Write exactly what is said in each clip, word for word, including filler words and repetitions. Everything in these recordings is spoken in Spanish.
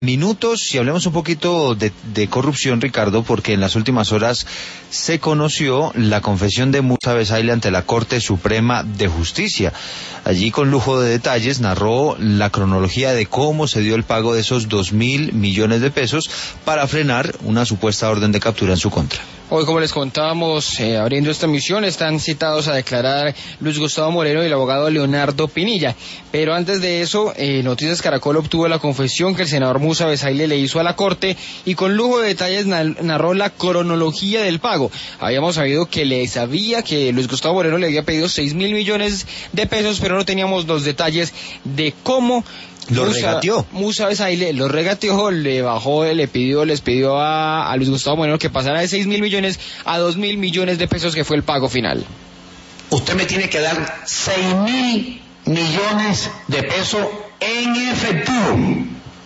minutos y hablemos un poquito de, de corrupción, Ricardo, porque en las últimas horas se conoció la confesión de Musa Besaile ante la Corte Suprema de Justicia. Allí, con lujo de detalles, narró la cronología de cómo se dio el pago de esos dos mil millones de pesos para frenar una supuesta orden de captura en su contra. Hoy, como les contábamos, eh, abriendo esta emisión, están citados a declarar Luis Gustavo Moreno y el abogado Leonardo Pinilla. Pero antes de eso, eh, Noticias Caracol obtuvo la confesión que el senador Musa Besaile le hizo a la Corte y con lujo de detalles narró la cronología del pago. Habíamos sabido que le sabía que Luis Gustavo Moreno le había pedido seis mil millones de pesos, pero no teníamos los detalles de cómo Lo Musa, regateó. Musa Besaile lo regateó, le bajó, le pidió, les pidió a, a Luis Gustavo Moreno que pasara de seis mil millones a dos mil millones de pesos, que fue el pago final. Usted me tiene que dar seis mil millones de pesos en efectivo.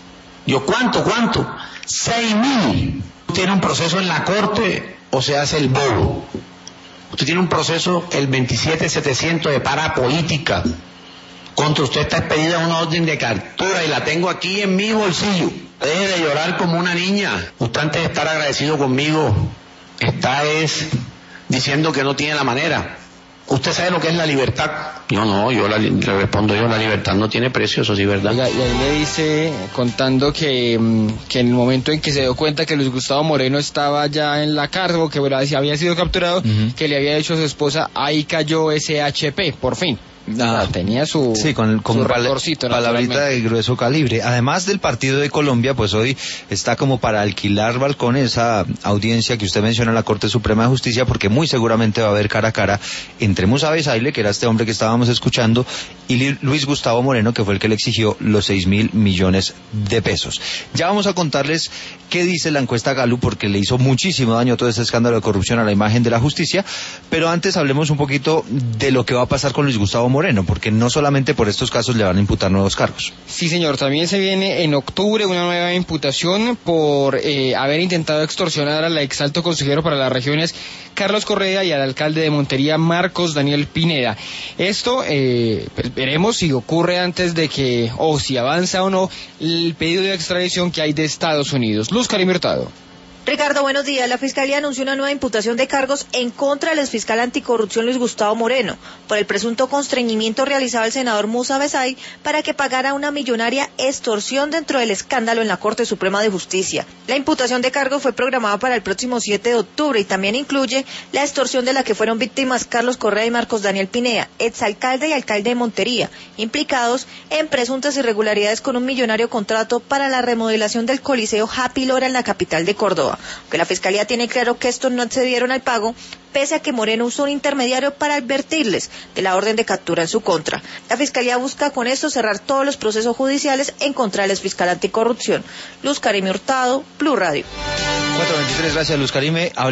Yo, ¿cuánto, cuánto? seis mil. Usted tiene un proceso en la Corte o se hace el bobo. Usted tiene un proceso, el veintisiete setecientos de para política. Contra usted está expedida una orden de captura y la tengo aquí en mi bolsillo. Deje de llorar como una niña. Usted, antes de estar agradecido conmigo, está es diciendo que no tiene la manera. ¿Usted sabe lo que es la libertad? No, no, yo la, le respondo yo, la libertad no tiene precio, eso sí, ¿verdad? Oiga, y ahí le dice, contando que, que en el momento en que se dio cuenta que Luis Gustavo Moreno estaba ya en la cárcel, o que bueno, había sido capturado, uh-huh, que le había dicho a su esposa, ahí cayó ese H P, por fin. Ah, tenía su, sí, con, con su pal recorcito, palabrita de grueso calibre. Además del partido de Colombia, pues hoy está como para alquilar balcones esa audiencia que usted menciona en la Corte Suprema de Justicia, porque muy seguramente va a haber cara a cara entre Musa Besaile, que era este hombre que estábamos escuchando, y Luis Gustavo Moreno, que fue el que le exigió los seis mil millones de pesos. Ya vamos a contarles qué dice la encuesta Gallup, porque le hizo muchísimo daño todo este escándalo de corrupción a la imagen de la justicia, pero antes hablemos un poquito de lo que va a pasar con Luis Gustavo Moreno, porque no solamente por estos casos le van a imputar nuevos cargos. Sí, señor, también se viene en octubre una nueva imputación por eh, haber intentado extorsionar al exalto consejero para las regiones Carlos Correa y al alcalde de Montería Marcos Daniel Pineda. Esto eh, pues veremos si ocurre antes de que, o si avanza o no, el pedido de extradición que hay de Estados Unidos. Luz Karim Hurtado. Ricardo, buenos días. La Fiscalía anunció una nueva imputación de cargos en contra del exfiscal anticorrupción Luis Gustavo Moreno por el presunto constreñimiento realizado al senador Musa Besaile para que pagara una millonaria extorsión dentro del escándalo en la Corte Suprema de Justicia. La imputación de cargos fue programada para el próximo siete de octubre y también incluye la extorsión de la que fueron víctimas Carlos Correa y Marcos Daniel Pineda, exalcalde y alcalde de Montería, implicados en presuntas irregularidades con un millonario contrato para la remodelación del Coliseo Happy Lora en la capital de Córdoba. Aunque la Fiscalía tiene claro que estos no accedieron al pago, pese a que Moreno usó un intermediario para advertirles de la orden de captura en su contra. La Fiscalía busca con esto cerrar todos los procesos judiciales en contra del exfiscal anticorrupción. Luz Karime Hurtado, Blue Radio. cuatro veintitrés, gracias Luz Karime.